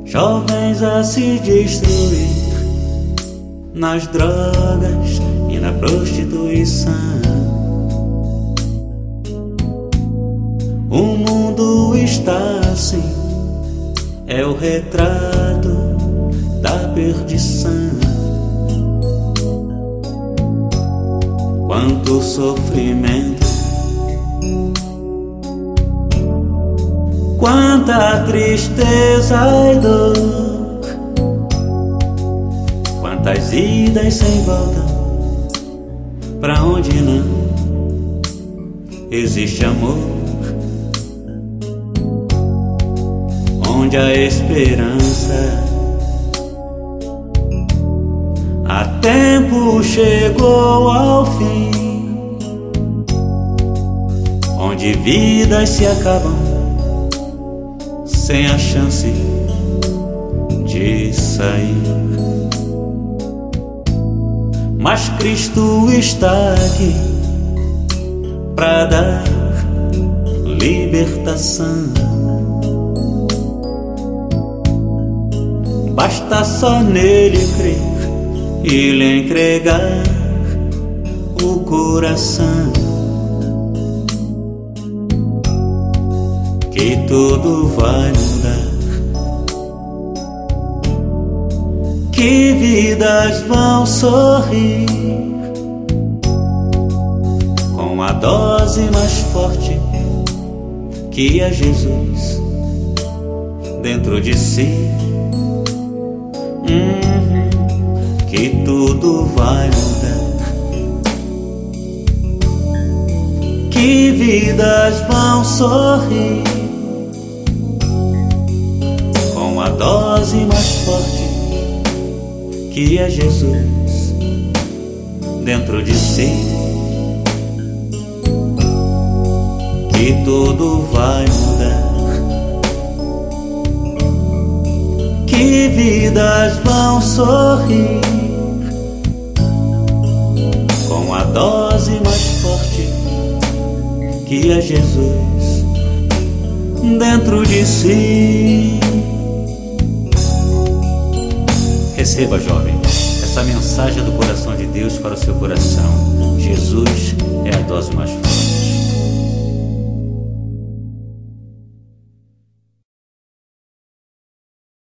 jovens a se destruir nas drogas e na prostituição. O mundo está assim, é o retrato da perdição. Quanto sofrimento, quanta tristeza e dor, quantas idas sem volta, pra onde não existe amor, onde a esperança a tempo chegou ao fim, onde vidas se acabam sem a chance de sair. Mas Cristo está aqui para dar libertação. Basta só nele crer e lhe entregar o coração, que tudo vai mudar, que vidas vão sorrir com a dose mais forte que é Jesus dentro de si. Que tudo vai mudar, que vidas vão sorrir com a dose mais forte que é Jesus dentro de si. Que tudo vai mudar, que vidas vão sorrir com a dose mais forte que é Jesus dentro de si. Receba, jovem, essa mensagem do coração de Deus para o seu coração. Jesus é a dose mais forte.